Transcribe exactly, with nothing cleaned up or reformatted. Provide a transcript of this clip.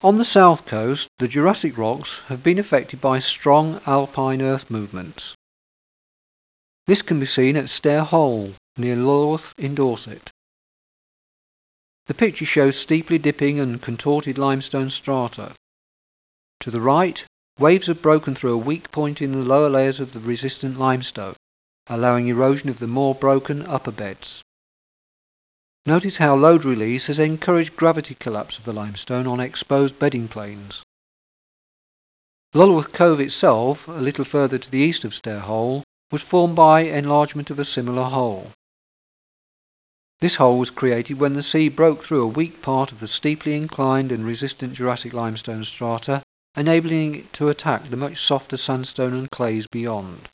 On the south coast, the Jurassic rocks have been affected by strong alpine earth movements. This can be seen at Stair Hole, near Lulworth in Dorset. The picture shows steeply dipping and contorted limestone strata. To the right, waves have broken through a weak point in the lower layers of the resistant limestone, allowing erosion of the more broken upper beds. Notice how load release has encouraged gravity collapse of the limestone on exposed bedding planes. Lulworth Cove itself, a little further to the east of Stair Hole, was formed by enlargement of a similar hole. This hole was created when the sea broke through a weak part of the steeply inclined and resistant Jurassic limestone strata, enabling it to attack the much softer sandstone and clays beyond.